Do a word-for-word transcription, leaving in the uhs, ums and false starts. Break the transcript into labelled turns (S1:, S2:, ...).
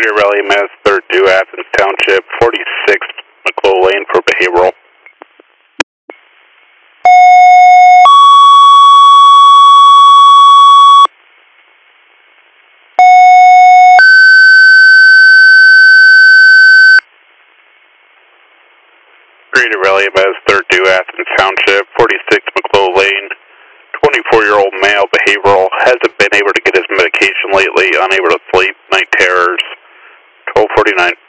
S1: Greater Rally Mass third due Athens Township, forty-six McClough Lane for behavioral. Greater Rally Mass third due Athens Township, forty-six McClough Lane, twenty-four-year-old male behavioral, hasn't been able to get his medication lately, unable to sleep, night terrors, twelve forty-nine.